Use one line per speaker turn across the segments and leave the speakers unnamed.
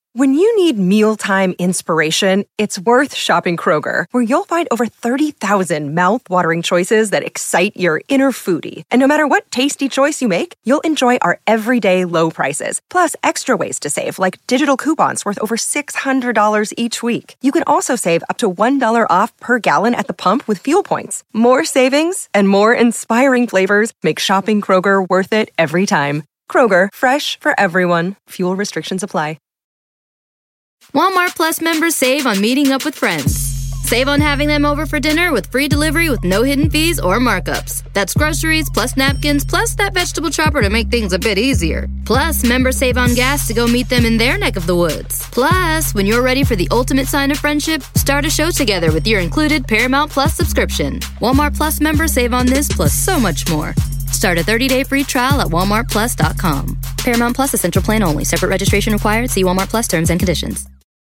When you need mealtime inspiration, it's worth shopping Kroger, where you'll find over 30,000 mouth-watering choices that excite your inner foodie. And no matter what tasty choice you make, you'll enjoy our everyday low prices, plus extra ways to save, like digital coupons worth over $600 each week. You can also save up to $1 off per gallon at the pump with fuel points. More savings and more inspiring flavors make shopping Kroger worth it every time. Kroger, fresh for everyone. Fuel restrictions apply.
Walmart Plus members save on meeting up with friends. Save on having them over for dinner with free delivery with no hidden fees or markups. That's groceries, plus napkins, plus that vegetable chopper to make things a bit easier. Plus, members save on gas to go meet them in their neck of the woods. Plus, when you're ready for the ultimate sign of friendship, start a show together with your included Paramount Plus subscription. Walmart Plus members save on this plus so much more. Start a 30-day free trial at walmartplus.com. Paramount Plus Essential Plan only. Separate registration required. See Walmart Plus terms and conditions.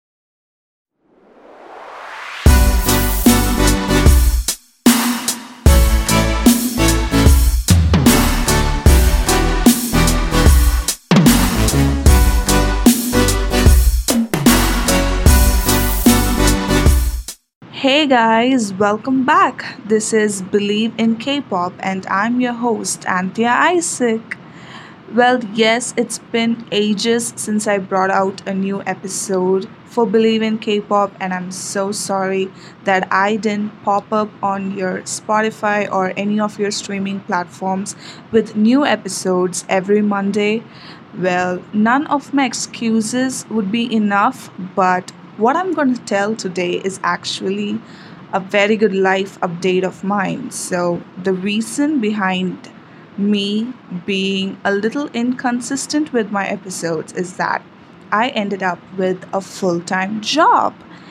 Hey guys, welcome back. This is Believe in K-pop and I'm your host Anthea Isaac. Well, yes, it's been ages since I brought out a new episode for Believe in K-pop and I'm so sorry that I didn't pop up on your Spotify or any of your streaming platforms with new episodes every Monday. Well, none of my excuses would be enough, but what I'm going to tell today is actually a very good life update of mine. So, the reason behind me being a little inconsistent with my episodes is that I ended up with a full time job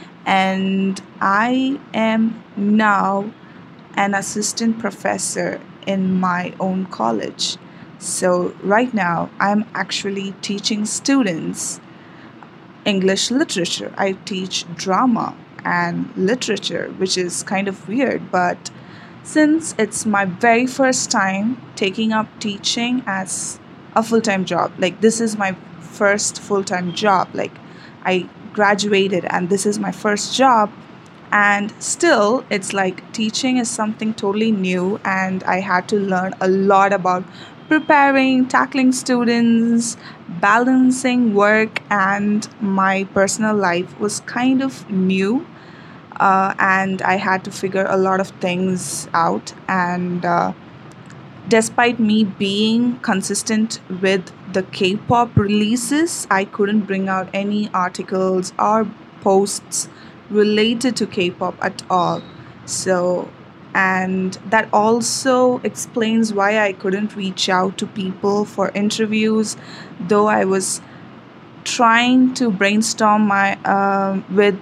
and I am now an assistant professor in my own college. So, right now, I'm actually teaching students English literature. I teach drama and literature, which is kind of weird, but since it's my very first time taking up teaching as a full time job, like this is my first full time job, like I graduated and this is my first job, and still it's like teaching is something totally new, and I had to learn a lot about preparing, tackling students, balancing work and my personal life was kind of new. And I had to figure a lot of things out. And despite me being consistent with the K pop releases, I couldn't bring out any articles or posts related to K pop at all. So, and that also explains why I couldn't reach out to people for interviews, though I was trying to brainstorm my with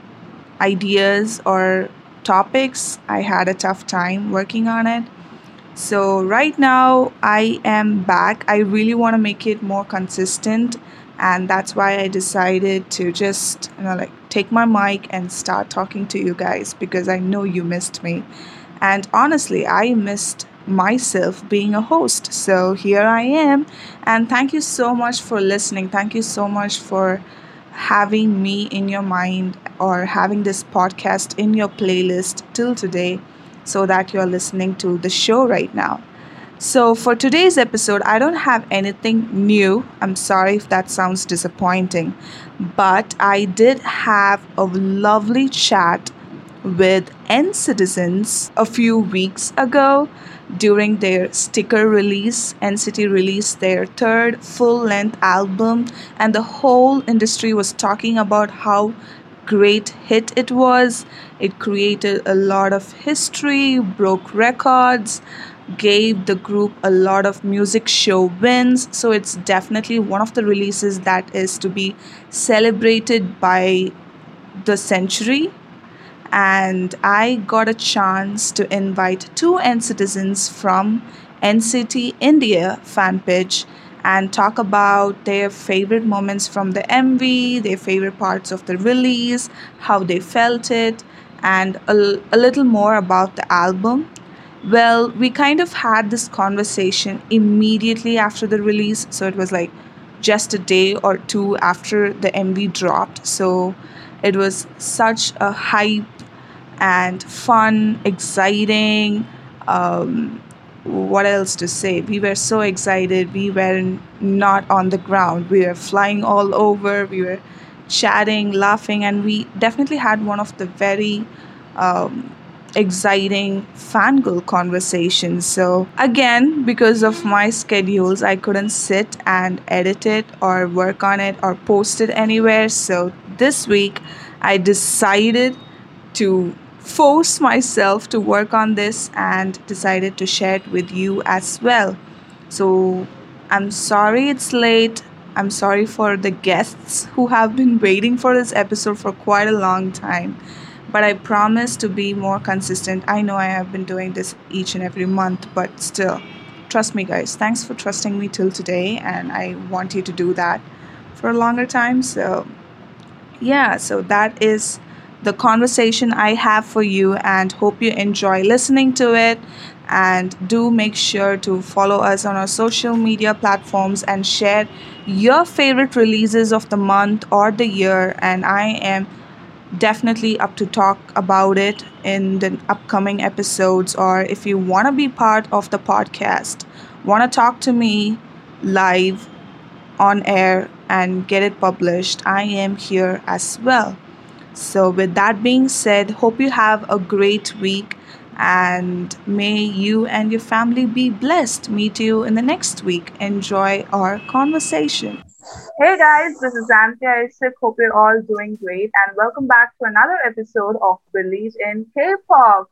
ideas or topics. I had a tough time working on it. So right now I am back. I really want to make it more consistent, and that's why I decided to just like take my mic and start talking to you guys because I know you missed me. And honestly, I missed myself being a host. So here I am. And thank you so much for listening. Thank you so much for having me in your mind or having this podcast in your playlist till today so that you're listening to the show right now. So, for today's episode, I don't have anything new. I'm sorry if that sounds disappointing, but I did have a lovely chat with NCTzens a few weeks ago during their sticker release. NCT released their third full length album, and the whole industry was talking about how great hit it was. It created a lot of history, broke records, gave the group a lot of music show wins. So it's definitely one of the releases that is to be celebrated by the century. And I got a chance to invite two NCTzens from NCT India fan page and talk about their favorite moments from the MV, their favorite parts of the release, how they felt it, and a little more about the album. Well, we kind of had this conversation immediately after the release, so it was like just a day or two after the MV dropped. So it was such a hype and fun, exciting. Um, what else to say? We were so excited. We were not on the ground. We were flying all over. We were chatting, laughing, and we definitely had one of the very um, exciting fangirl conversations. So, again, because of my schedules, I couldn't sit and edit it or work on it or post it anywhere. So, this week, I decided to force myself to work on this and decided to share it with you as well. So I'm sorry it's late. I'm sorry for the guests who have been waiting for this episode for quite a long time. But I promise to be more consistent. I know I have been doing this each and every month, but still, trust me, guys. Thanks for trusting me till today, and I want you to do that for a longer time. So yeah, so that is the conversation I have for you, and hope you enjoy listening to it. And do make sure to follow us on our social media platforms and share your favorite releases of the month or the year. And I am definitely up to talk about it in the upcoming episodes. Or if you want to be part of the podcast, want to talk to me live on air and get it published, I am here as well. So, with that being said, hope you have a great week, and may you and your family be blessed. Meet you in the next week. Enjoy our conversation. Hey guys, this is Anthea Isaac. Hope you're all doing great, and welcome back to another episode of Believe in K-pop.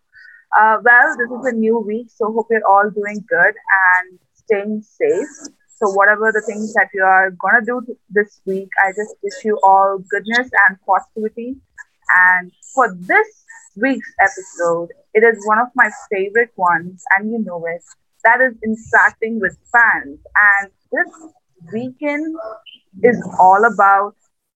This is a new week, so hope you're all doing good and staying safe. So, whatever the things that you are gonna do this week, I just wish you all goodness and positivity. And for this week's episode, it is one of my favorite ones, and you know it. That is interacting with fans. And this weekend is all about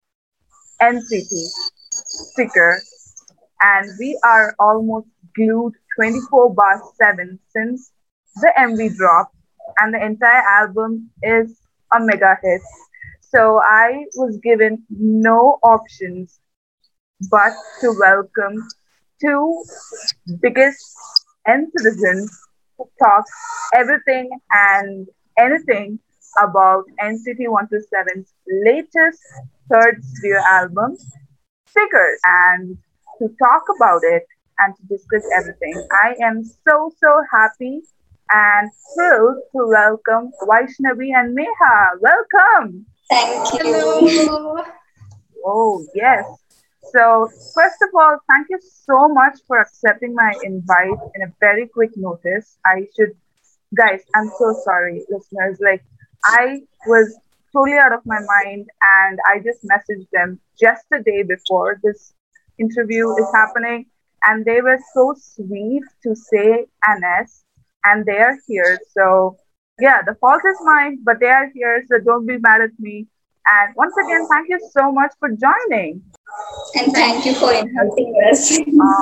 NCT sticker, and we are almost glued 24 bar 7 since the MV dropped, and the entire album is a mega hit. So I was given no options but to welcome two biggest N citizens who talk everything and anything about NCT 127's latest third studio album, Stickers. And to talk about it and to discuss everything, I am so happy and thrilled to welcome Vaishnavi and Meha. Welcome.
Thank you.
Oh, yes. So, first of all, thank you so much for accepting my invite in a very quick notice. Guys, I'm so sorry, listeners. Like, I was totally out of my mind, and I just messaged them just a day before this interview is happening, and they were so sweet to say an S, and they are here. So, yeah, the fault is mine, but they are here, so don't be mad at me. And once again, thank you so much for joining.
And thank you for inviting us.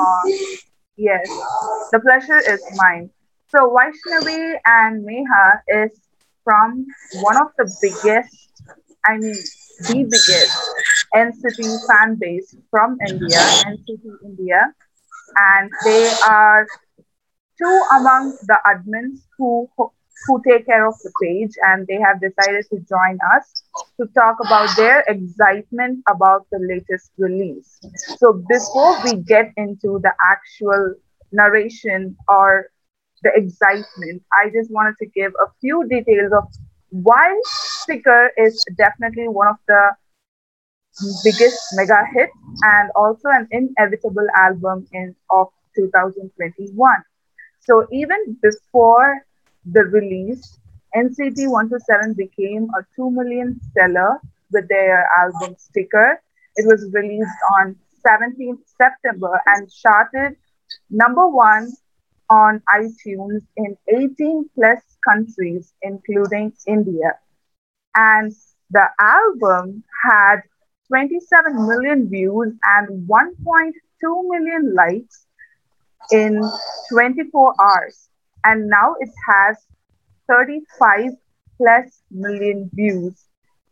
Yes, the pleasure is mine. So Vaishnavi and Meha is from one of the biggest, I mean, the biggest NCT fan base from India, NCT India, and they are two among the admins who take care of the page, and they have decided to join us to talk about their excitement about the latest release. So before we get into the actual narration or the excitement, I just wanted to give a few details of why Sticker is definitely one of the biggest mega hits and also an inevitable album in of 2021. So even before the release, NCT 127 became a 2 million seller with their album Sticker. It was released on 17th September and charted number one on iTunes in 18 plus countries, including India. And the album had 27 million views and 1.2 million likes in 24 hours. And now it has 35 plus million views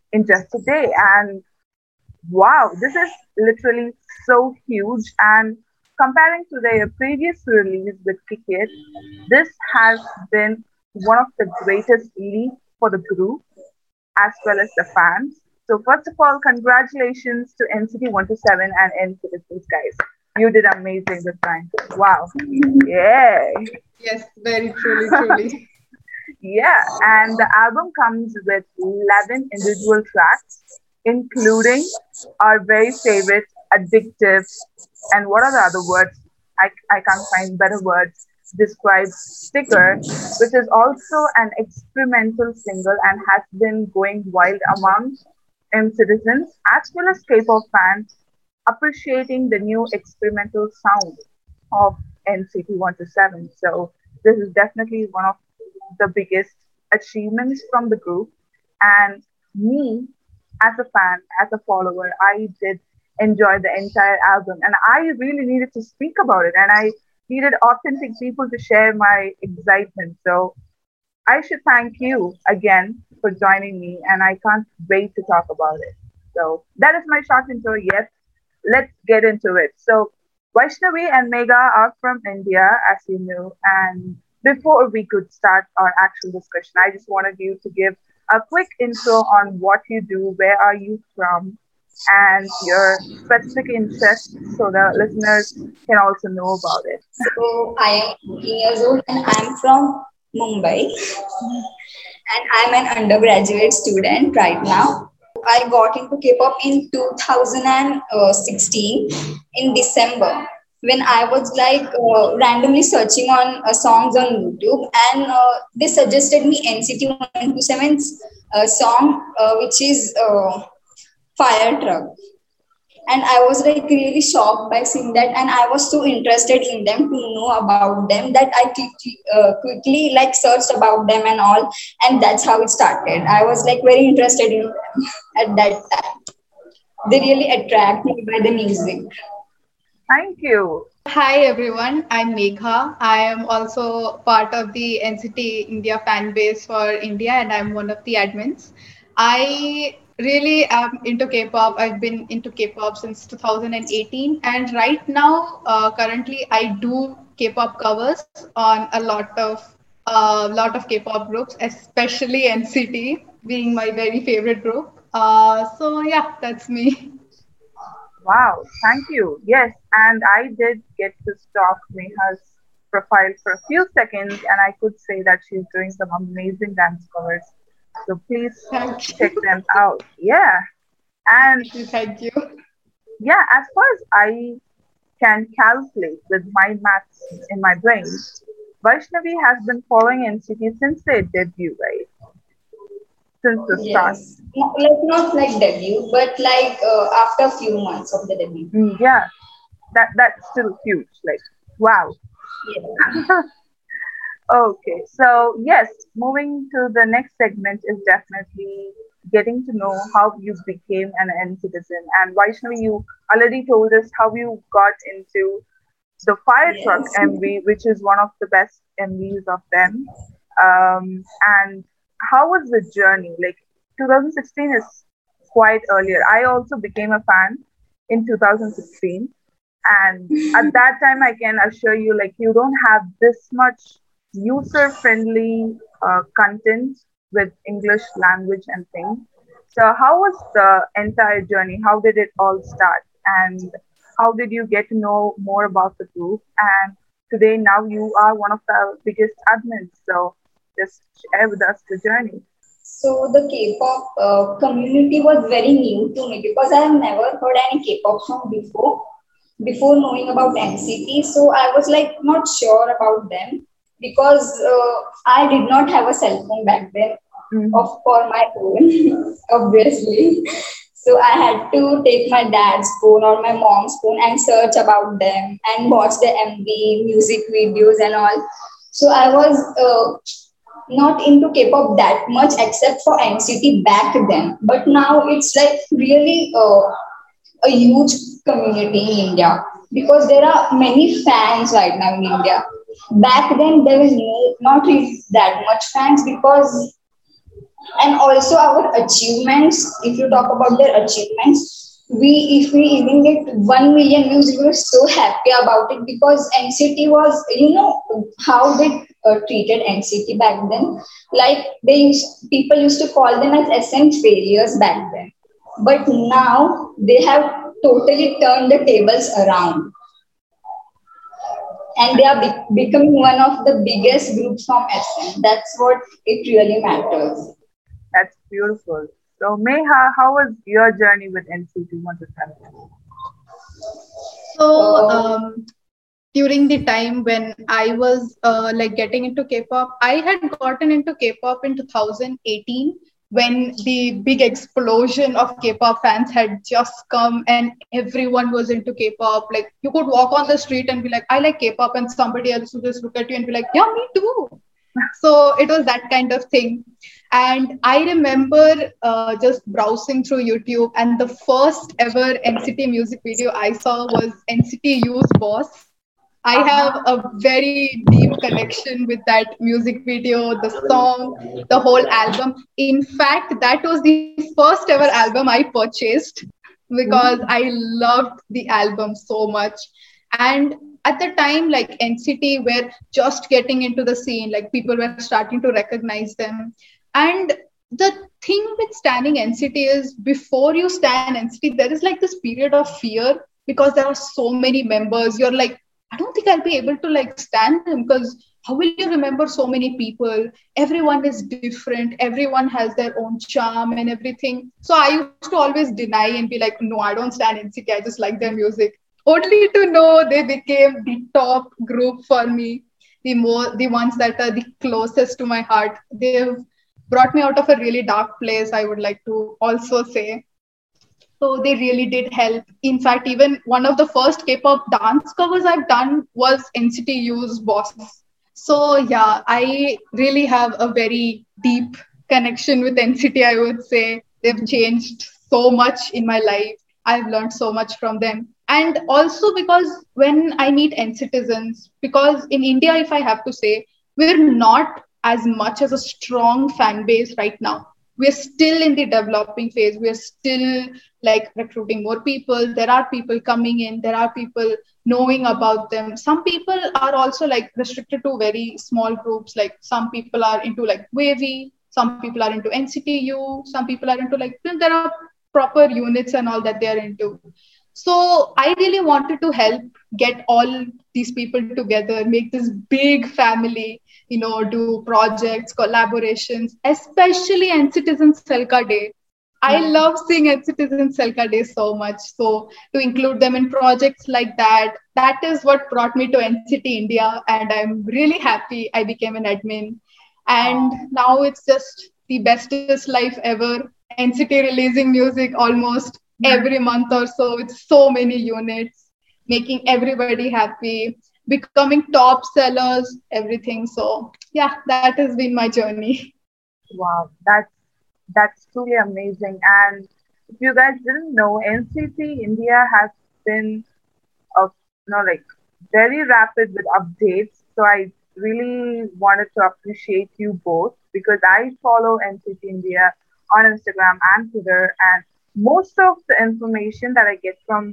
in just a day. And wow, this is literally so huge. And comparing to their previous release with Kick It, this has been one of the greatest leaps for the group as well as the fans. So first of all, congratulations to NCT 127 and NCT guys. You did amazing this time. Wow. Yeah.
Yes, very truly, truly.
Yeah, and the album comes with 11 individual tracks, including our very favorite Addictive. And what are the other words? I can't find better words to describe Sticker, which is also an experimental single and has been going wild among citizens as well as K-pop fans, appreciating the new experimental sound of NCT 127. So this is definitely one of the biggest achievements from the group. And me, as a fan, as a follower, I did enjoy the entire album. And I really needed to speak about it. And I needed authentic people to share my excitement. So I should thank you again for joining me. And I can't wait to talk about it. So that is my short intro. Yes, let's get into it. So Vaishnavi and Megha are from India, as you know, and before we could start our actual discussion, I just wanted you to give a quick intro on what you do, where are you from, and your specific interests so the listeners can also know about it.
So I am 14 years old and I'm from Mumbai and I'm an undergraduate student right now. I got into K-pop in 2016 in December when I was like randomly searching on songs on YouTube, and they suggested me NCT 127's song, which is Fire Truck. And I was like really shocked by seeing that, and I was so interested in them to know about them that I quickly like searched about them and all, and that's how it started. I was like very interested in them at that time. They really attract me by the music.
Thank you.
Hi everyone, I'm Megha. I am also part of the NCT India fan base for India and I'm one of the admins. I really am into K-pop. I've been into K-pop since 2018 and right now, currently I do K-pop covers on a lot of K-pop groups, especially NCT being my very favorite group. So yeah, that's me.
Wow, thank you. Yes, and I did get to stalk Neha's profile for a few seconds, and I could say that she's doing some amazing dance covers. So please
Thank
check
you.
them out. Yeah, and
Thank you.
yeah, as far as I can calculate with my maths in my brain, Vaishnavi has been following NCT since their debut, right? Since the start.
Yes, like not like debut, but like after a few months of the debut.
Yeah, that's still huge. Like, wow.
Yeah.
Okay, so yes, moving to the next segment is definitely getting to know how you became an N citizen. And Vaishnavi, you already told us how you got into the Fire Truck
Yes.
MV, which is one of the best MVs of them. And how was the journey? Like 2016 is quite earlier. I also became a fan in 2016, and at that time, I can assure you, like you don't have this much user-friendly content with English language and things. So, how was the entire journey? How did it all start? And how did you get to know more about the group? And today, now you are one of the biggest admins. So, just share with us the journey.
So the K-pop community was very new to me because I have never heard any K-pop song before knowing about NCT. So I was like not sure about them because I did not have a cell phone back then
Mhm.
of for my phone, obviously. So I had to take my dad's phone or my mom's phone and search about them and watch the MV, music videos and all. So I was not into K-pop that much except for NCT back then. But now it's like really a huge community in India because there are many fans right now in India. Back then there was not really that much fans because And also our achievements, if you talk about their achievements, we if we even get 1 million views, we were so happy about it, because NCT was, how they treated NCT back then. Like people used to call them as SM failures back then, but now they have totally turned the tables around, and they are becoming one of the biggest groups from SM. That's what it really matters.
That's beautiful. So, Meha, how was your journey with NCT? Want to tell me?
So,
Uh,
during the time when I was like getting into K-pop, I had gotten into K-pop in 2018 when the big explosion of K-pop fans had just come and everyone was into K-pop. Like you could walk on the street and be like, I like K-pop, and somebody else would just look at you and be like, yeah, me too. So it was that kind of thing. And I remember just browsing through YouTube, and the first ever NCT music video I saw was NCT U's Boss. I have a very deep connection with that music video, the song, the whole album. In fact, that was the first ever album I purchased because
Ooh.
I loved the album so much. And at the time, like NCT were just getting into the scene, like people were starting to recognize them. And the thing with standing NCT is before you stand NCT, there is like this period of fear because there are so many members. You're like, I don't think I'll be able to like stand them because how will you remember so many people? Everyone is different. Everyone has their own charm and everything. So I used to always deny and be like, no, I don't stand NCT. I just like their music. Only to know they became the top group for me, the ones that are the closest to my heart. They've brought me out of a really dark place, I would like to also say. So they really did help. In fact, even one of the first K-pop dance covers I've done was NCT U's Boss. So yeah, I really have a very deep connection with NCT, I would say. They've changed so much in my life. I've learned so much from them. And also because when I meet N-citizens, because in India, if I have to say, we're not as much as a strong fan base right now. We're still in the developing phase. We're still like recruiting more people. There are people coming in. There are people knowing about them. Some people are also like restricted to very small groups. Like some people are into like Wavy, some people are into NCTU, some people are into like, there are proper units and all that they are into. So I really wanted to help get all these people together, make this big family, do projects, collaborations, especially N-Citizen Selka Day. I love seeing N-Citizen Selka Day so much. So to include them in projects like that, that is what brought me to NCT India. And I'm really happy I became an admin. And now it's just the bestest life ever. NCT releasing music almost every month or so with so many units, making everybody happy, becoming top sellers, everything. So yeah, that has been my journey.
Wow, that's truly amazing. And if you guys didn't know, NCT India has been of like very rapid with updates. So I really wanted to appreciate you both because I follow NCT India on Instagram and Twitter, and most of the information that I get from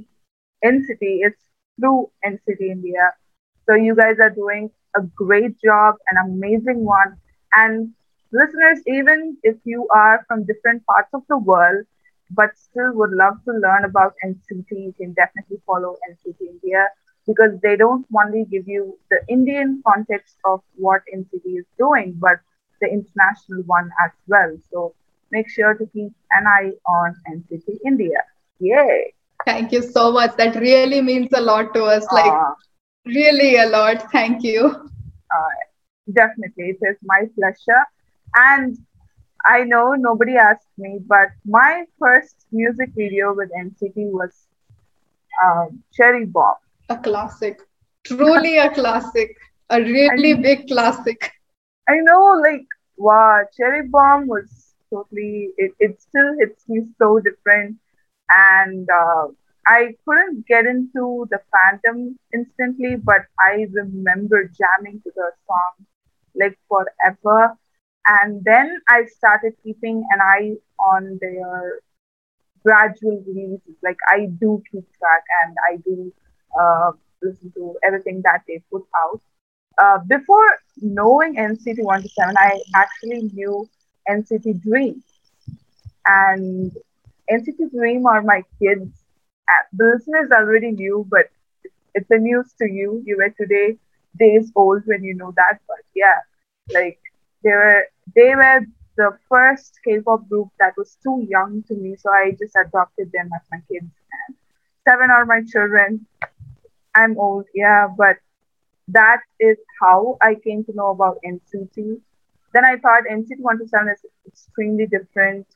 NCT is through NCT India. So you guys are doing a great job, an amazing one. And listeners, even if you are from different parts of the world, but still would love to learn about NCT, you can definitely follow NCT India because they don't only give you the Indian context of what NCT is doing, but the international one as well. So make sure to keep an eye on NCT India. Yay!
Thank you so much. That really means a lot to us. Like,
Uh,
really a lot. Thank you.
uh, Definitely, it is my pleasure. And I know nobody asked me, but my first music video with NCT was Cherry Bomb.
A classic. Truly a classic. A really
I
big classic.
I know, like, wow, Cherry Bomb was totally, it still hits me so different. And I couldn't get into the Phantom instantly, but I remember jamming to the song like forever.
And then I started keeping an eye on their gradual releases. Like I do keep track and I do listen to everything that they put out. Before knowing NCT 127, I actually knew NCT Dream, and NCT Dream are my kids. The listeners already knew, but it's a news to you. You were today days old when you know that, but yeah, like they were they were the first K-pop group that was too young to me, so I just adopted them as my kids. And seven are my children. I'm old, yeah, but that is how I came to know about NCT. Then I thought NCT 127 is extremely different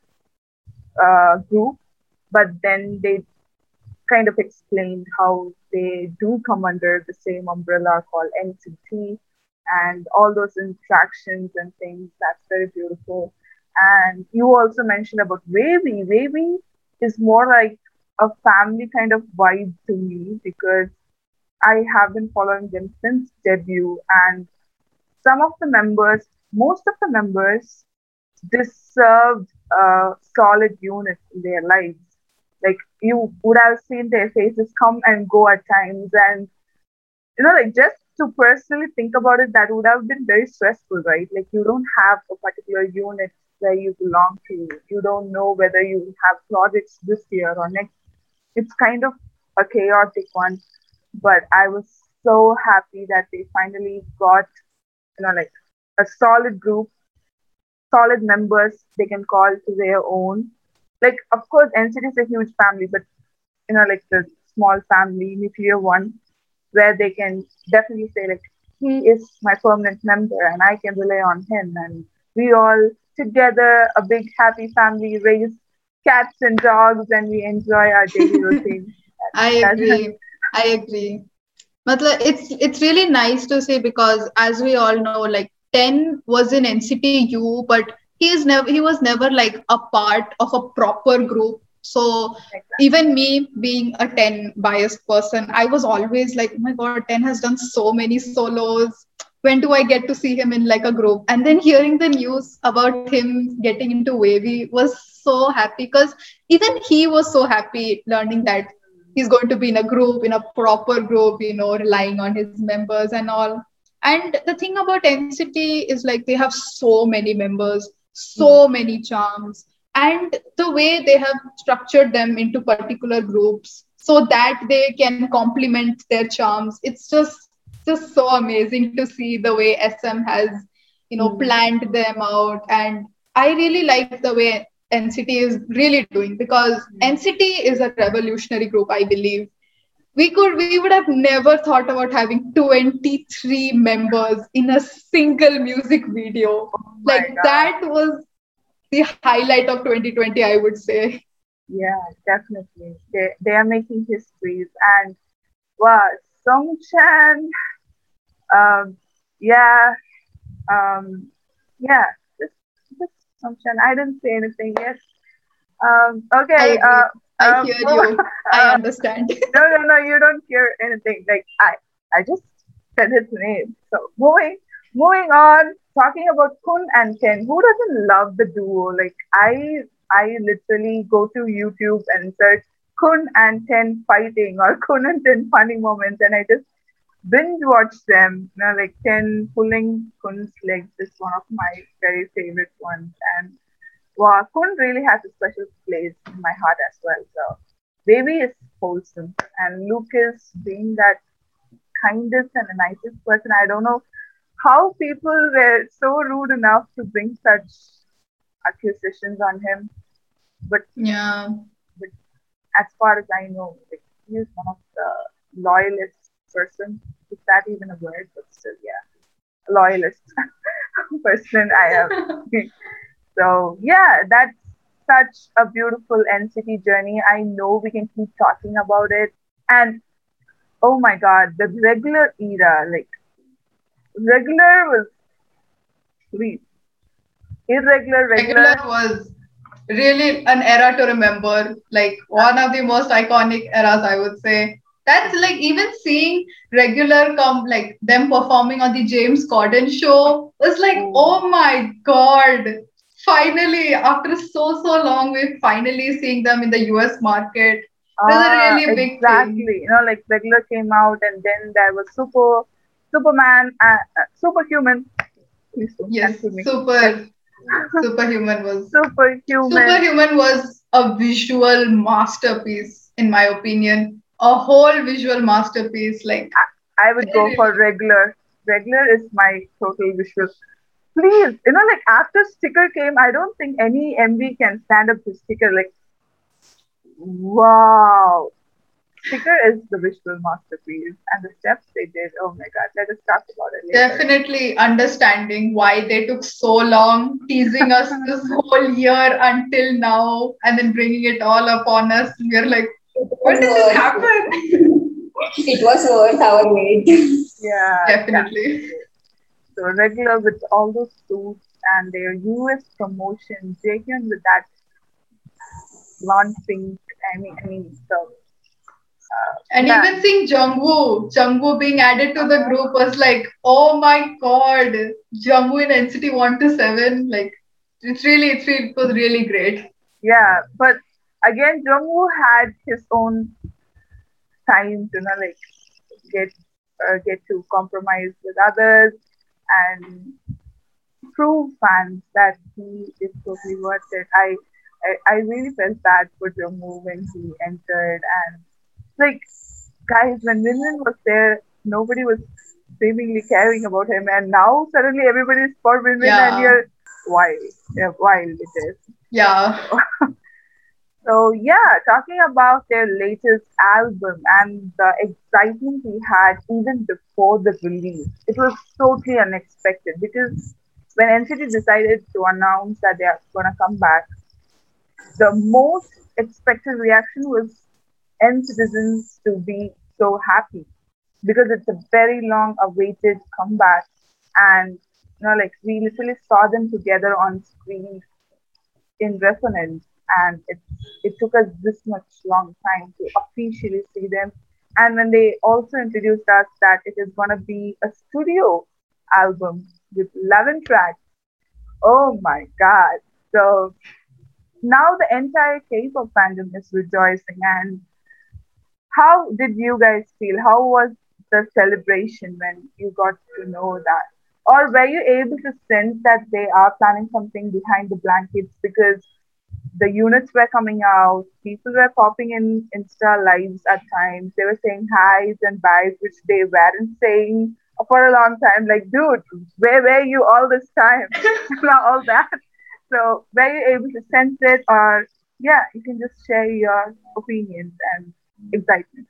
group, but then they kind of explained how they do come under the same umbrella called NCT and all those interactions and things. That's very beautiful. And you also mentioned about Wavy. Wavy is more like a family kind of vibe to me because I have been following them since debut, and some of the members, most of the members, deserved a solid unit in their lives. Like you would have seen their faces come and go at times, and like just to personally think about it, that would have been very stressful, right? Like you don't have a particular unit where you belong to. You don't know whether you have projects this year or next. It's kind of a chaotic one, but I was so happy that they finally got, like a solid group, solid members they can call to their own. Like, of course, NCT is a huge family, but like the small family, nuclear one, where they can definitely say, like, he is my permanent member and I can rely on him. And we all together, a big happy family, raise cats and dogs and we enjoy our daily routine.
I
That's
agree. I agree. Matlab, it's really nice to say because as we all know, like 10 was in NCTU, but he was never like a part of a proper group. So
exactly.
even me being a 10 biased person, I was always like, oh my god, 10 has done so many solos. When do I get to see him in like a group? And then hearing the news about him getting into Wavy was so happy because even he was so happy learning that he's going to be in a group, in a proper group, relying on his members and all. And the thing about NCT is like they have so many members, so many charms, and the way they have structured them into particular groups so that they can complement their charms. It's just so amazing to see the way SM has, planned them out. And I really like the way NCT is really doing because NCT is a revolutionary group, I believe. We would have never thought about having 23 members in a single music video.
Oh my
Like
God.
that was the highlight of 2020, I would say.
Yeah, definitely. They are making histories. And wow, Songchan, um, yeah, um, yeah, just, just Songchan. I didn't say anything yet.
I
Okay.
agree. I hear you. I
Uh,
understand.
no, you don't hear anything. Like I just said his name. So moving on, talking about Kun and Ken. Who doesn't love the duo? Like I literally go to YouTube and search Kun and Ten fighting or Kun and Ten funny moments, and I just binge watch them. Like Ten pulling Kun's legs is one of my very favorite ones, and wow, Kun really has a special place in my heart as well. So Baby is wholesome, and Lucas being that kindest and the nicest person. I don't know how people were so rude enough to bring such accusations on him, but,
Yeah.
but as far as I know, like, he is one of the loyalist person. Is that even a word? But still, yeah, loyalist person I have. So yeah, that's such a beautiful NCT journey. I know we can keep talking about it. And oh my god, the regular era, like regular was sweet. Irregular,
Regular
regular.
was really an era to remember, like one of the most iconic eras, I would say. That's like even seeing regular like them performing on the James Corden show was like,
Oh,
oh my God. Finally, after so long, we're finally seeing them in the US market. It was a really big thing.
exactly. Like regular came out, and then there was Superman, Superhuman. Please don't
Yes,
cancel me. Like
Superhuman was
Superhuman.
Superhuman was a visual masterpiece, in my opinion. A whole visual masterpiece. Like,
I would
they
go for
really,
regular. Regular is my total visual. Please, like after Sticker came, I don't think any MV can stand up to Sticker. Like, wow. Sticker is the visual masterpiece, and the steps they did. Oh my god, let us talk about it later.
definitely understanding why they took so long, teasing us this whole year until now, and then bringing it all upon us. We're like,
It
when
was
did this
worth.
happen?
It was worth our wait.
Yeah, yeah.
Definitely.
So regular with all those suits and their US promotion, Jaehyun with that blonde pink. I mean, so
And
yeah.
even seeing Jungwoo being added to the group was like, oh my god, Jungwoo in NCT 127, like it was really great.
Yeah, but again, Jungwoo had his own time to like get get to compromise with others and prove fans that he is totally worth it. I really felt bad for Jungwoo when he entered, and like guys, when Winwin was there, nobody was seemingly caring about him, and now suddenly everybody is for Winwin, and
Yeah,
you're wild, yeah, wild it is.
yeah.
So yeah, talking about their latest album and the excitement we had even before the release, it was totally unexpected because when NCT decided to announce that they are gonna come back, the most expected reaction was N citizens to be so happy because it's a very long awaited comeback, and like we literally saw them together on screen in resonance, and it took us this much long time to officially see them. And when they also introduced us that it is going to be a studio album with 11 tracks, oh my god. So now the entire K-pop fandom is rejoicing. And how did you guys feel? How was the celebration when you got to know that? Or were you able to sense that they are planning something behind the blankets because the units were coming out, people were popping in Insta lives at times. They were saying hi's and byes, which they weren't saying for a long time. Like, dude, where were you all this time? All that. So, were you able to sense it, or yeah, you can just share your opinions and excitement.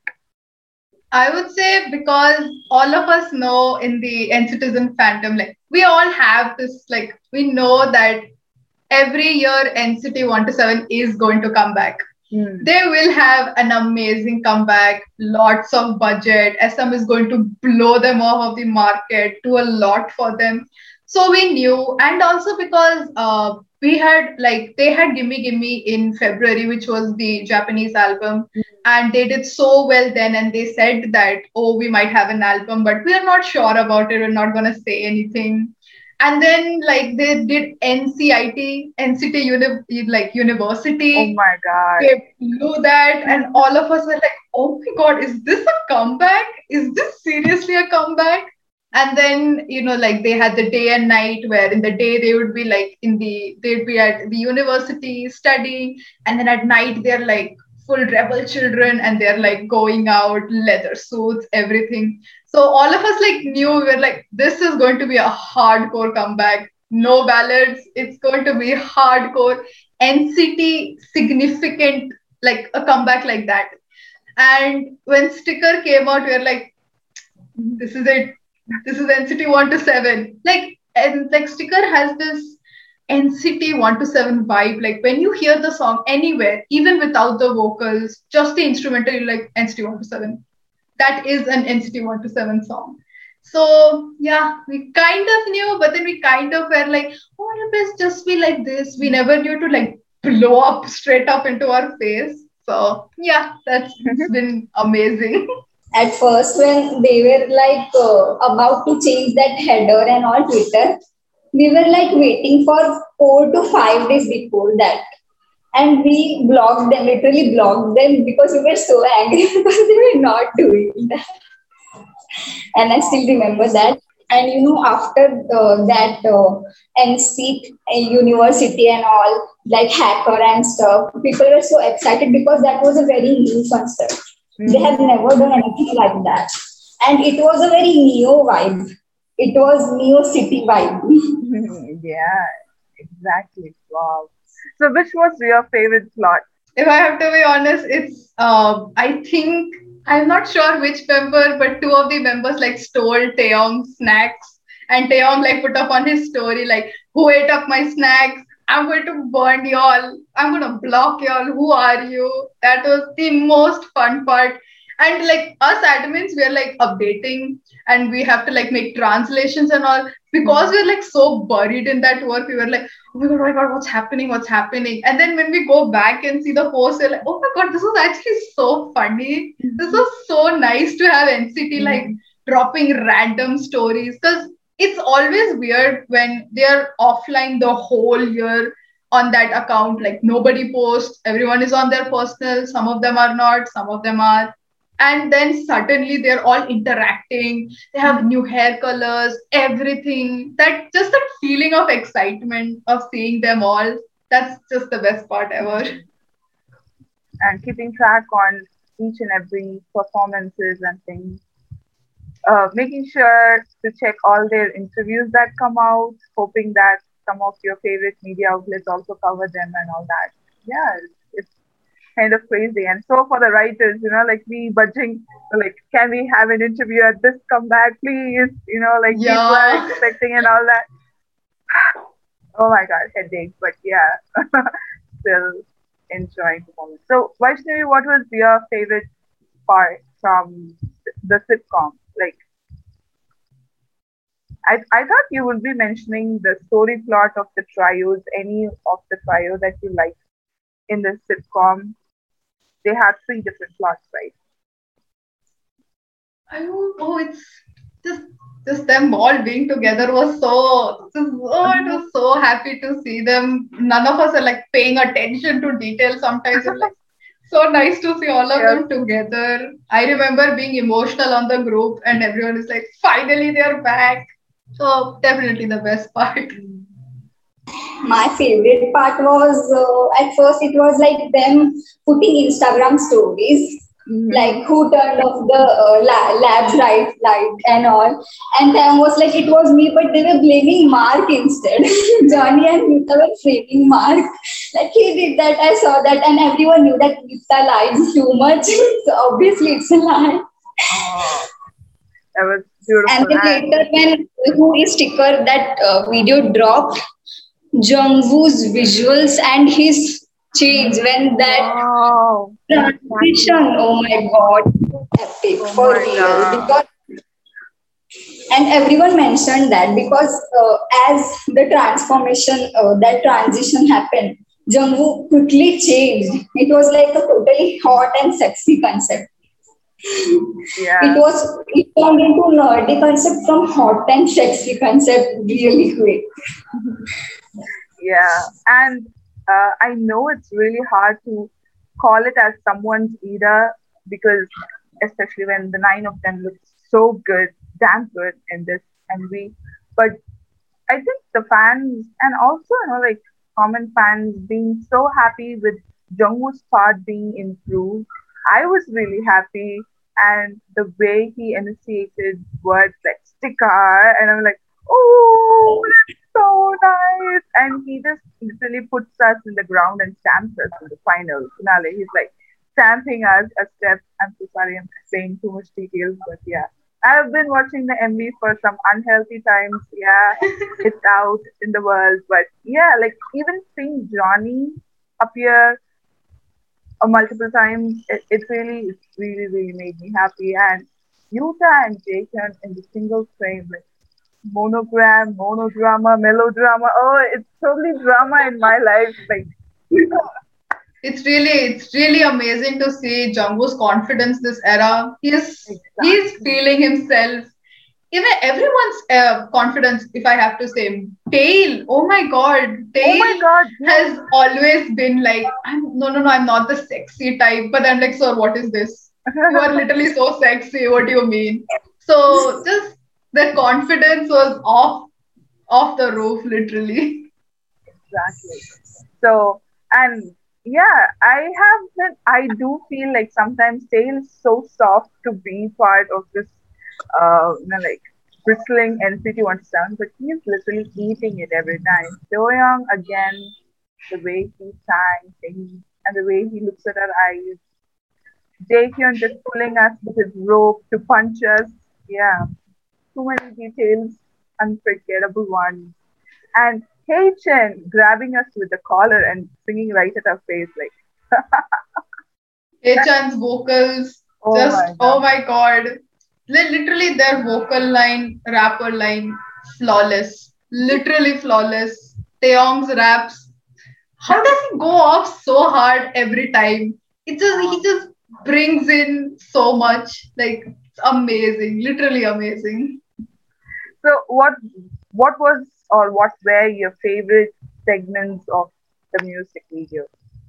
I would say because all of us know in the N Citizen fandom, like we all have this, like we know that every year NCT 127 is going to come back. They will have an amazing comeback, lots of budget. SM is going to blow them off of the market, do a lot for them. So we knew, and also because we had like they had Gimme Gimme in February, which was the Japanese album, and they did so well then, and they said that, oh, we might have an album, but we are not sure about it. We're not gonna say anything. And then like they did NCT like
Oh
university.
my god.
They blew that, and all of us were like, "Oh my god, is this a comeback? Is this seriously a comeback?" And then like they had the day and night, where in the day they would be like they'd be at the university studying, and then at night they're like full rebel children, and they're like going out, leather suits, everything. So all of us like knew, we were like, this is going to be a hardcore comeback. No ballads. It's going to be hardcore. NCT significant, like a comeback like that. And when Sticker came out, we were like, this is it. This is NCT 127. Like Sticker has this NCT 127 vibe. Like when you hear the song anywhere, even without the vocals, just the instrumental, you're like NCT 127. That is an NCT 127 song. So yeah, we kind of knew, but then we kind of were like, oh, what if it's just be like this? We never knew to like blow up straight up into our face. So yeah, that's it's been amazing.
At first, when they were like about to change that header and all Twitter, we were like waiting for 4 to 5 days before that. And we blocked them, literally blocked them because we were so angry because they were not doing that. And I still remember that. And after that NC university and all, like hacker and stuff, people were so excited because that was a very new concept. They have never done anything like that. And it was a very neo vibe. It was neo city vibe.
Yeah, exactly. Wow. So, which was your favorite plot?
If I have to be honest, it's I think I'm not sure which member, but two of the members like stole Taeyong's snacks, and Taeyong like put up on his story like, "Who ate up my snacks? I'm going to burn y'all. I'm gonna block y'all. Who are you?" That was the most fun part. And like us admins, we're like updating, and we have to like make translations and all because we're like so buried in that work. We were like, oh my god, what's happening? What's happening? And then when we go back and see the post, we're like, oh my god, this was actually so funny. This was so nice to have NCT like dropping random stories because it's always weird when they're offline the whole year on that account. Like nobody posts, everyone is on their personal, some of them are not, some of them are. And then suddenly they're all interacting, they have new hair colors, everything. That just that feeling of excitement of seeing them all, that's just the best part ever.
And keeping track on each and every performances and things. Making sure to check all their interviews that come out, hoping that some of your favorite media outlets also cover them and all that. Yeah, it's kind of crazy. And so for the writers, like we budging, like, can we have an interview at this comeback, please? Like people are
Yeah.
expecting and all that. Oh my God, headache. But yeah, still enjoying performance. So, Vaishnavi, what was your favorite part from the sitcom? Like, I thought you would be mentioning the story plot of the trios, any of the trio that you like in the sitcom. They had three different plots, right?
Oh, it's just just them all being together was it was so happy to see them. None of us are like paying attention to details sometimes. It's like so nice to see all of
Yes.
them together. I remember being emotional on the group, and everyone is like, finally they're back. So definitely the best part.
My favorite part was at first it was like them putting Instagram stories, like who turned off the labs light and all, and then was like it was me, but they were blaming Mark instead. Johnny and Nita were framing Mark, like he did that. I saw that, and everyone knew that Nita lies too much, so obviously it's a lie.
Oh, that was
And
beautiful.
then
And
later, when who is sticker that video dropped, Jungwoo's visuals and his change when that
wow,
transition,
exactly.
oh my god, epic
Oh
for
my
real.
God.
Because and everyone mentioned that because as the transformation, that transition happened, Jungwoo quickly changed. It was like a totally hot and sexy concept. It
Yeah.
was it turned into nerdy concept from hot and sexy concept really quick.
Yeah. And I know it's really hard to call it as someone's era because, especially when the nine of them look so good, damn good in this MV. But I think the fans and also, like common fans being so happy with Jungwoo's part being improved. I was really happy, and the way he enunciated words like sticker, and I'm like, oh, that's so nice. And he just literally puts us in the ground and stamps us in the final finale. He's like stamping us a step. I'm so sorry, I'm saying too much details, but yeah. I've been watching the MV for some unhealthy times. Yeah, it's out in the world. But yeah, like even seeing Johnny appear multiple times, it's really made me happy. And Yuta and Jason in the single frame, like monogram, monodrama, melodrama. Oh, it's totally drama in my life. Like,
It's really amazing to see Jungkook's confidence this era. He's
Exactly.
feeling himself. Even everyone's confidence, if I have to say. Tail, oh my God,
Oh my
Tail
God, yes.
has always been like, no, I'm not the sexy type. But I'm like, sir, what is this? You are literally so sexy. What do you mean? So just the confidence was off the roof, literally.
Exactly. So, and yeah, I do feel like sometimes Tail is so soft to be part of this, like bristling NCT 127, but he is literally eating it every time. Young again, the way he sang, sings, and the way he looks at our eyes. Jaehyun just pulling us with his rope to punch us. Yeah, too many details, unforgettable ones. And Chen grabbing us with the collar and singing right at our face, like,
Hechan's vocals,
oh
just
my
oh
god.
my god. Literally their vocal line, rapper line, flawless. Literally flawless. Taeyong's raps. How does he go off so hard every time? He just brings in so much. Like it's amazing. Literally amazing.
So, what was or what were your favorite segments of the music video?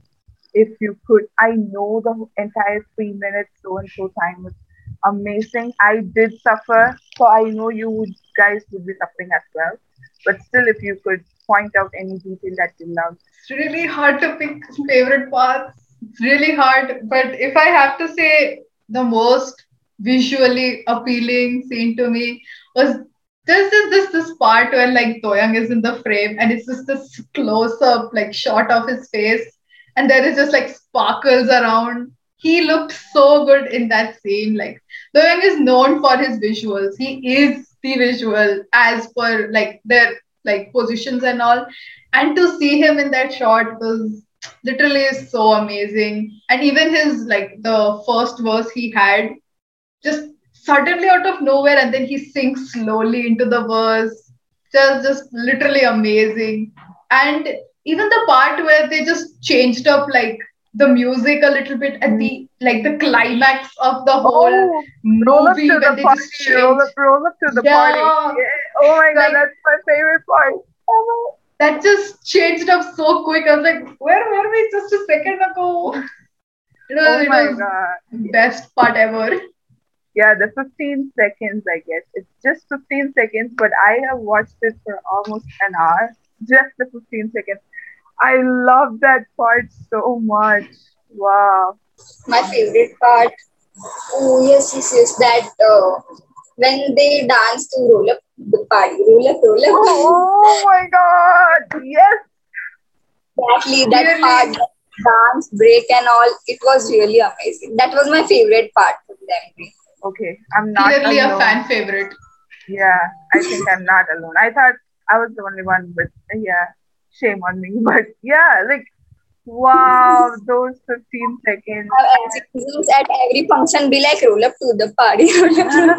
If you could, I know the entire 3 minutes so and so time was amazing. I did suffer, so I know guys would be suffering as well. But still, if you could point out any detail that you loved.
It's really hard to pick favorite parts. It's really hard. But if I have to say the most visually appealing scene to me was this part where like Toyang is in the frame and it's just this close up like shot of his face and there is just like sparkles around. He looked so good in that scene. Like Toyang is known for his visuals. He is the visual as per like their like positions and all, and to see him in that shot was literally so amazing. And even his like the first verse he had just suddenly out of nowhere and then he sinks slowly into the verse, just literally amazing. And even the part where they just changed up like the music a little bit at
Mm.
the like the climax of the whole
Oh, roll up
movie
to
when
the
they just
party,
changed.
roll up to the party.
Yeah,
Yeah. Oh my god,
like
that's my favorite part. Oh
that just changed up so quick. I was like, where were we just a second ago?
oh
It
my
was
god.
best part ever.
Yeah, the 15 seconds, I guess. It's just 15 seconds, but I have watched it for almost an hour. Just the 15 seconds. I love that part so much. Wow.
My favorite part. Oh yes. That when they dance to roll up the party, roll up.
Oh my god. Yes.
Exactly that part,
Really,
the dance break and all. It was really amazing. That was my favorite part of them.
Okay, I'm not
clearly a
alone.
fan favorite.
Yeah, I think I'm not alone. I thought I was the only one, but yeah, shame on me. But yeah, like, wow, those 15 seconds.
Have NCTs at every function be like roll up to the party, roll up to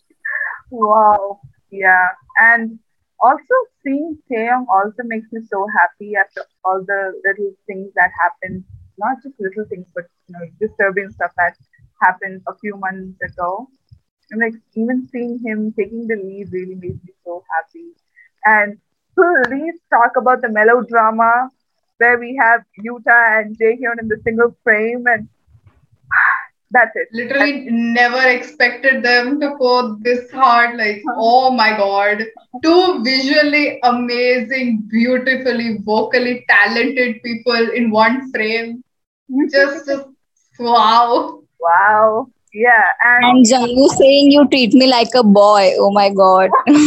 Wow. Yeah. And also seeing Taeyong also makes me so happy after all the little things that happened. Not just little things, but disturbing stuff that happened a few months ago. And like even seeing him taking the lead really made me so happy. And please talk about the melodrama where we have Yuta and Jaehyun in the single frame, and that's it.
Literally never expected them to go this hard. Like, oh my god. Two visually amazing, beautifully, vocally talented people in one frame. Just wow.
Wow. Yeah, and
and Jangu saying you treat me like a boy. Oh my god.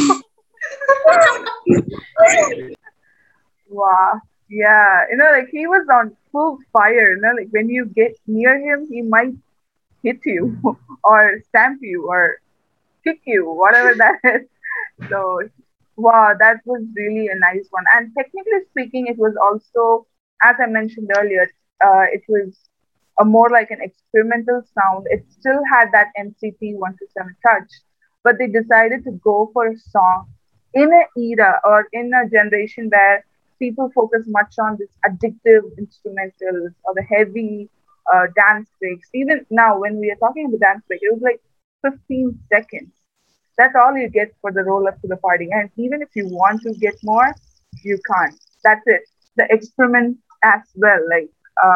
wow. Yeah, like he was on full fire, like when you get near him, he might hit you or stamp you or kick you, whatever that is. So, wow, that was really a nice one. And technically speaking, it was also, as I mentioned earlier, it was a more like an experimental sound. It still had that MCT 127 touch, but they decided to go for a song in an era or in a generation where people focus much on this addictive instrumentals or the heavy dance breaks. Even now, when we are talking about dance break, it was like 15 seconds. That's all you get for the roll up to the party. And even if you want to get more, you can't. That's it. The experiment as well, like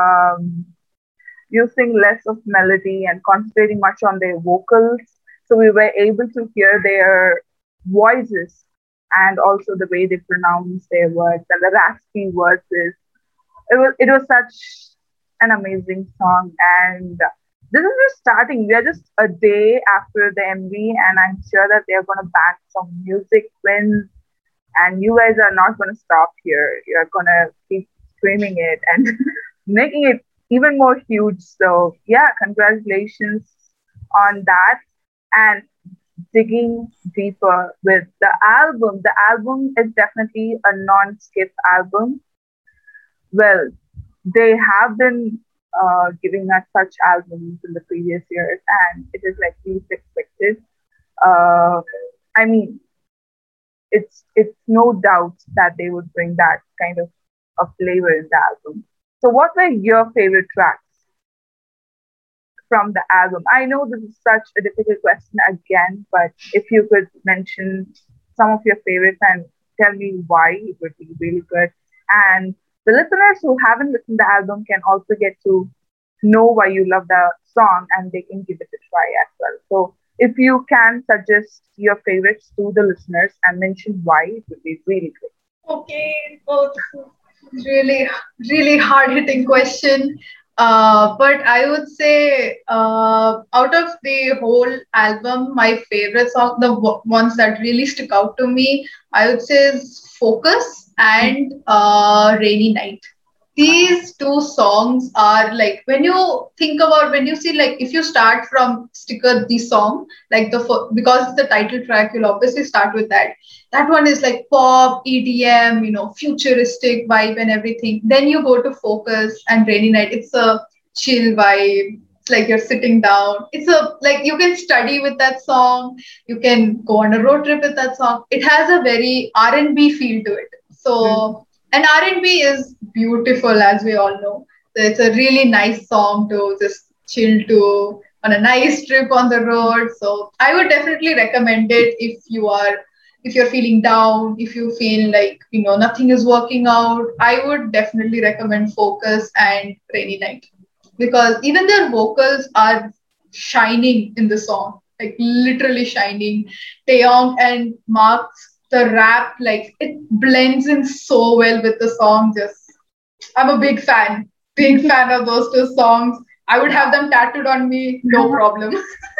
using less of melody and concentrating much on their vocals. So we were able to hear their voices and also the way they pronounce their words and the raspy words. It was such an amazing song, and this is just starting. We are just a day after the MV, and I'm sure that they're gonna back some music wins, and you guys are not gonna stop here. You're gonna keep streaming it and making it even more huge. So yeah, congratulations on that. And digging deeper with the album. The album is definitely a non-skip album. Well, they have been giving us such albums in the previous years, and it is like least expected. Uh, I mean, it's no doubt that they would bring that kind of a flavor in the album. So, what were your favorite tracks from the album? I know this is such a difficult question again, but if you could mention some of your favorites and tell me why, it would be really good. And the listeners who haven't listened to the album can also get to know why you love the song and they can give it a try as well. So if you can suggest your favorites to the listeners and mention why, it would be really great.
Okay, well, this is really, really hard hitting question. But I would say, out of the whole album, my favorite song, the ones that really stick out to me, I would say is Focus and Rainy Night. These two songs are like, when you think about, when you see, like, if you start from Sticker, the song, like because it's the title track, you'll obviously start with that. That one is like pop, EDM, futuristic vibe and everything. Then you go to Focus and Rainy Night. It's a chill vibe. It's like you're sitting down. It's a, like, you can study with that song. You can go on a road trip with that song. It has a very R&B feel to it. So, and R&B is beautiful, as we all know. So it's a really nice song to just chill to on a nice trip on the road. So I would definitely recommend it if you're feeling down, if you feel like nothing is working out. I would definitely recommend Focus and Rainy Night, because even their vocals are shining in the song, like literally shining. Taeyong and Mark's, the rap, like, it blends in so well with the song. Just, I'm a big fan of those two songs. I would have them tattooed on me, no problem.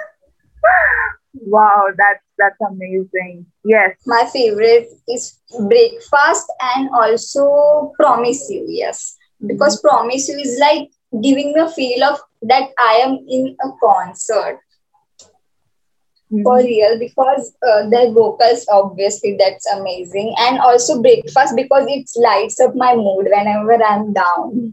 Wow, that's amazing. Yes.
My favorite is Breakfast and also Promise You. Yes, because Promise You is like giving me a feel of that I am in a concert for real, because their vocals, obviously, that's amazing. And also Breakfast because it lights up my mood whenever I'm down.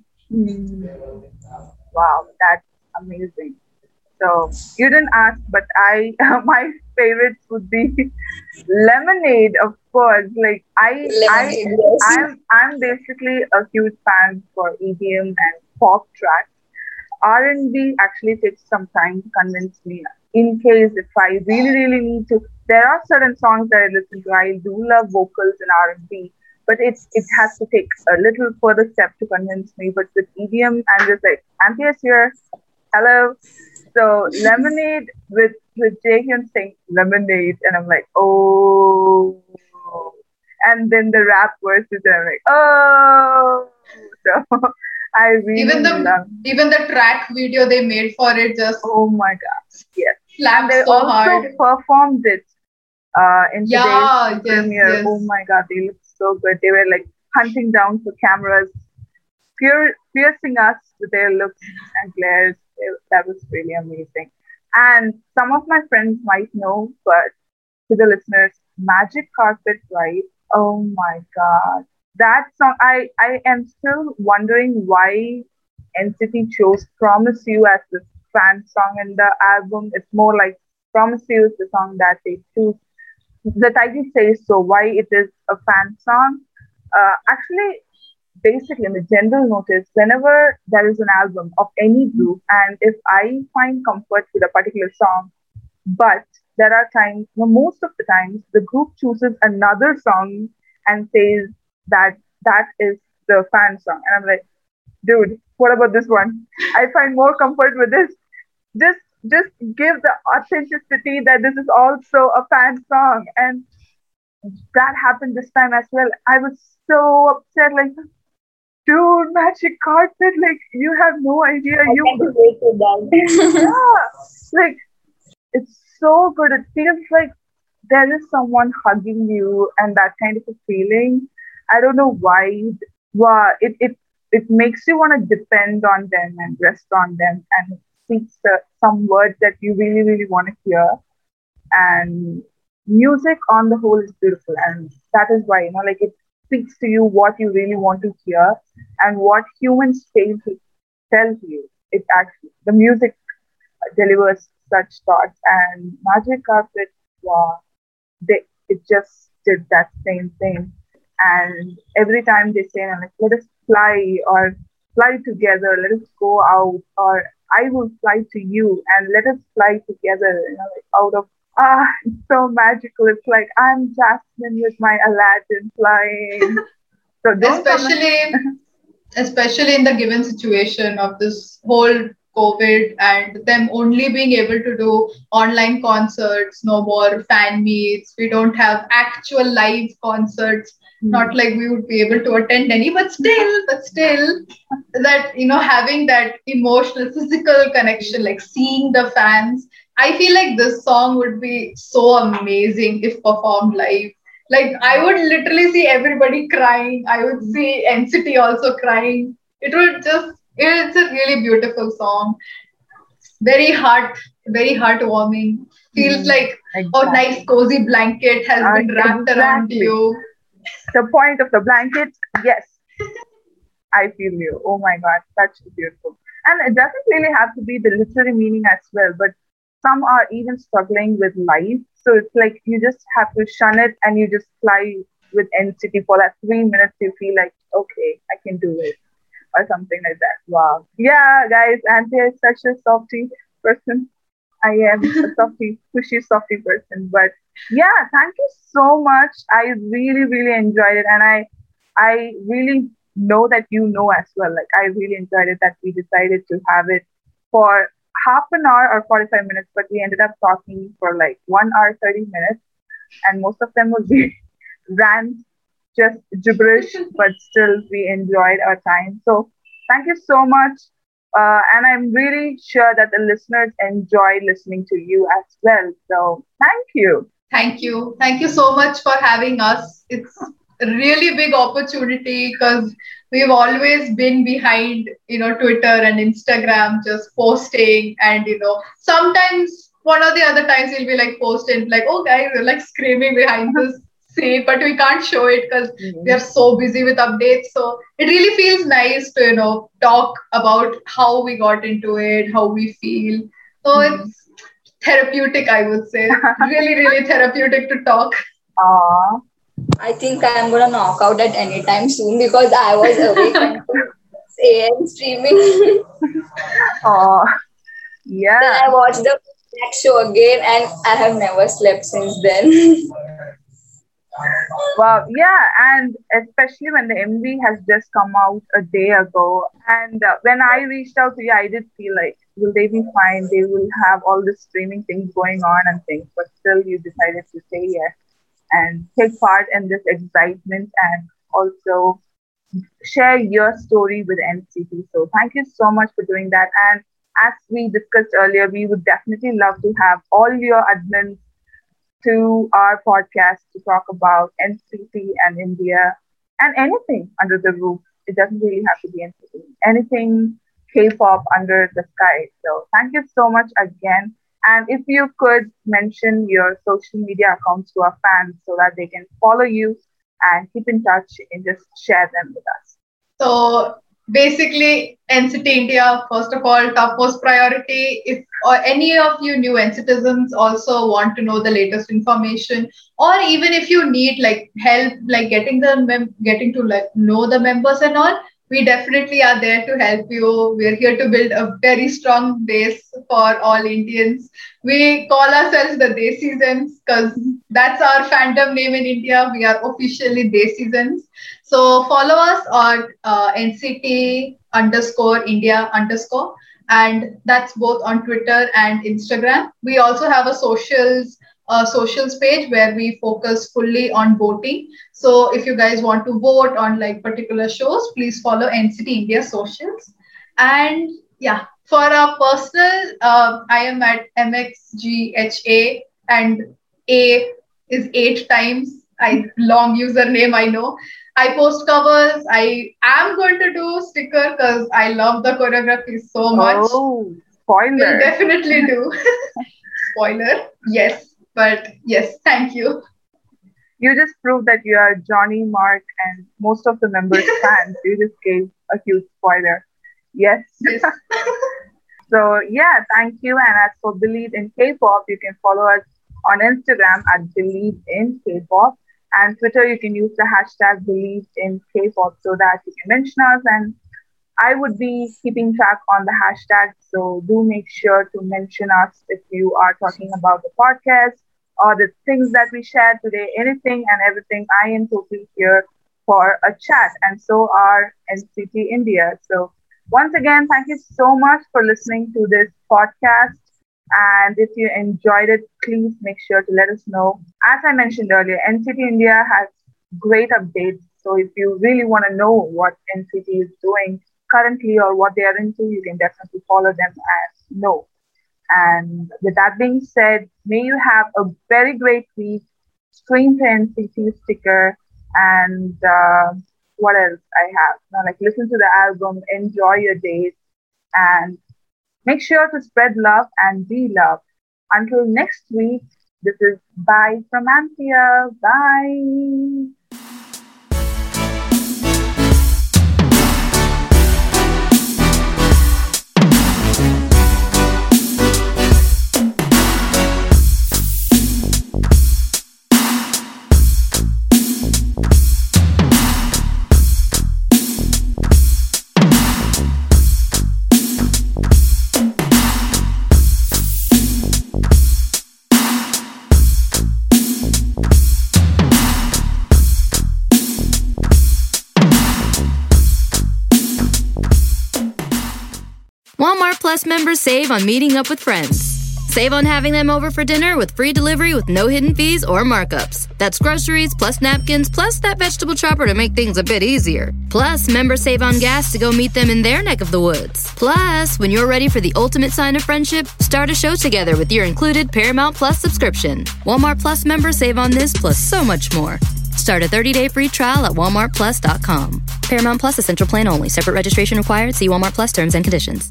Wow, that's amazing. So you didn't ask, but I my favorites would be Lemonade, of course. Like
Lemonade, yes.
I'm basically a huge fan for EDM and pop tracks. R&B actually takes some time to convince me. In case if I really, really need to, there are certain songs that I listen to. I do love vocals in R&B, but it has to take a little further step to convince me. But with EDM, I'm just like, Anthea's here. Hello. So Lemonade with Jaehyun saying Lemonade, and I'm like, oh. And then the rap verses, and I'm like, oh. So I really love.
Even the track video they made for it, just,
oh my gosh, yes.
slapped
They
so
also
hard.
performed it in today's premiere.
Yes.
Oh my god, they looked so good. They were like hunting down for cameras, piercing us with their looks and glares. That was really amazing. And some of my friends might know, but to the listeners, Magic Carpet Ride. Oh my god. That song, I am still wondering why NCT chose Promise You as the fan song in the album. It's more like Promise You is the song that they choose. The title says so, why it is a fan song. Actually, basically, in the general notice, whenever there is an album of any group, and if I find comfort with a particular song, but there are times, no, most of the times, the group chooses another song and says that that is the fan song. And I'm like, dude, what about this one? I find more comfort with this. Just just give the authenticity that this is also a fan song. And that happened this time as well. I was so upset, like, dude, Magic Carpet, like, you have no idea.
I
You
can
could,
relate to that.
yeah, like, it's so good. It feels like there is someone hugging you and that kind of a feeling. I don't know why. It makes you want to depend on them and rest on them and speak some words that you really, really want to hear. And music on the whole is beautiful. And that is why, like it speaks to you what you really want to hear and what humans fail to tell you. It actually, the music delivers such thoughts. And Magic Carpet, wow, it just did that same thing. And every time they say, like, let us fly or fly together, let us go out, or I will fly to you and let us fly together, like out of it's so magical. It's like I'm Jasmine with my Aladdin flying. So those are my
especially especially in the given situation of this whole COVID and them only being able to do online concerts, no more fan meets. We don't have actual live concerts. Not like we would be able to attend any, but still, that having that emotional, physical connection, like seeing the fans. I feel like this song would be so amazing if performed live. Like I would literally see everybody crying. I would see NCT also crying. It's a really beautiful song. Very very heartwarming. Feels like a nice
exactly.
cozy blanket has been wrapped around
Exactly.
you.
The point of the blanket, yes, I feel you. Oh my God, that's beautiful. And it doesn't really have to be the literary meaning as well, but some are even struggling with life. So it's like you just have to shun it and you just fly with NCT for that 3 minutes. You feel like, okay, I can do it, or something like that. Wow. Yeah, guys, Anthea is such a softy person. I am a softy, pushy, softy person. But yeah, thank you so much. I really, really enjoyed it, and I really know that you know as well. Like I really enjoyed it that we decided to have it for half an hour or 45 minutes, but we ended up talking for like 1 hour 30 minutes, and most of them would be rants, just gibberish, but still we enjoyed our time. So thank you so much. And I'm really sure that the listeners enjoy listening to you as well. So thank you.
Thank you. Thank you so much for having us. It's a really big opportunity because we've always been behind, Twitter and Instagram, just posting and, sometimes one or the other times we'll be like posting like, oh guys, we're like screaming behind this scene, but we can't show it because we are
Mhm.
so busy with updates. So it really feels nice to, talk about how we got into it, how we feel. So
Mhm.
it's therapeutic, I would say. Really, really therapeutic to talk.
Aw.
I think I'm gonna knock out at any time soon because I was awake until 6 a.m. streaming.
Aw.
Then
Yeah.
I watched the next show again and I have never slept since then.
Well, yeah, and especially when the MV has just come out a day ago, and when I reached out to you, I did feel like, will they be fine? They will have all this streaming things going on and things, but still, you decided to say yes and take part in this excitement and also share your story with NCT. So, thank you so much for doing that. And as we discussed earlier, we would definitely love to have all your admins to our podcast to talk about NCT and India and anything under the roof. It doesn't really have to be NCT. Anything K-pop under the sky. So thank you so much again. And if you could mention your social media accounts to our fans so that they can follow you and keep in touch and just share them with us.
So basically, NCT India, first of all, topmost priority. If any of you new citizens also want to know the latest information, or even if you need like help, like getting to like know the members and all, we definitely are there to help you. We're here to build a very strong base for all Indians. We call ourselves the Desizens because that's our fandom name in India. We are officially Desizens. So follow us on NCT underscore India underscore, and that's both on Twitter and Instagram. We also have a socials page where we focus fully on voting. So if you guys want to vote on like particular shows, please follow NCT India socials. And yeah, for our personal, I am at MXGHA, and A is 8 times. Long username, I know. I post covers. I am going to do sticker because I love the choreography so much.
Oh, spoiler.
We'll definitely do. Spoiler, yes. But yes, thank you.
You just proved that you are Johnny, Mark, and most of the members' fans. You just gave a huge spoiler. Yes.
Yes.
So yeah, thank you. And as for Believe in K-pop, you can follow us on Instagram at Believe in K-pop, and Twitter you can use the hashtag Believe in K-pop so that you can mention us, and I would be keeping track on the hashtag. So do make sure to mention us if you are talking about the podcast or the things that we shared today, anything and everything. I am totally here for a chat, and so are NCT India. So once again, thank you so much for listening to this podcast. And if you enjoyed it, please make sure to let us know. As I mentioned earlier, NCT India has great updates. So if you really want to know what NCT is doing currently or what they are into, you can definitely follow them and know. And with that being said, may you have a very great week. Stream to NCT sticker, and what else I have? Now, like, listen to the album, enjoy your days, and make sure to spread love and be loved. Until next week, this is bye from Anthea. Bye.
Walmart Plus members save on meeting up with friends. Save on having them over for dinner with free delivery with no hidden fees or markups. That's groceries, plus napkins, plus that vegetable chopper to make things a bit easier. Plus, members save on gas to go meet them in their neck of the woods. Plus, when you're ready for the ultimate sign of friendship, start a show together with your included Paramount Plus subscription. Walmart Plus members save on this plus so much more. Start a 30-day free trial at walmartplus.com. Paramount Plus Essential Plan only. Separate registration required. See Walmart Plus terms and conditions.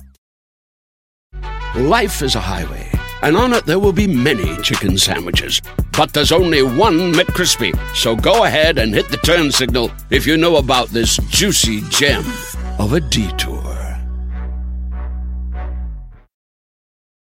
Life is a highway, and on it there will be many chicken sandwiches. But there's only one McCrispy. So go ahead and hit the turn signal if you know about this juicy gem of a detour.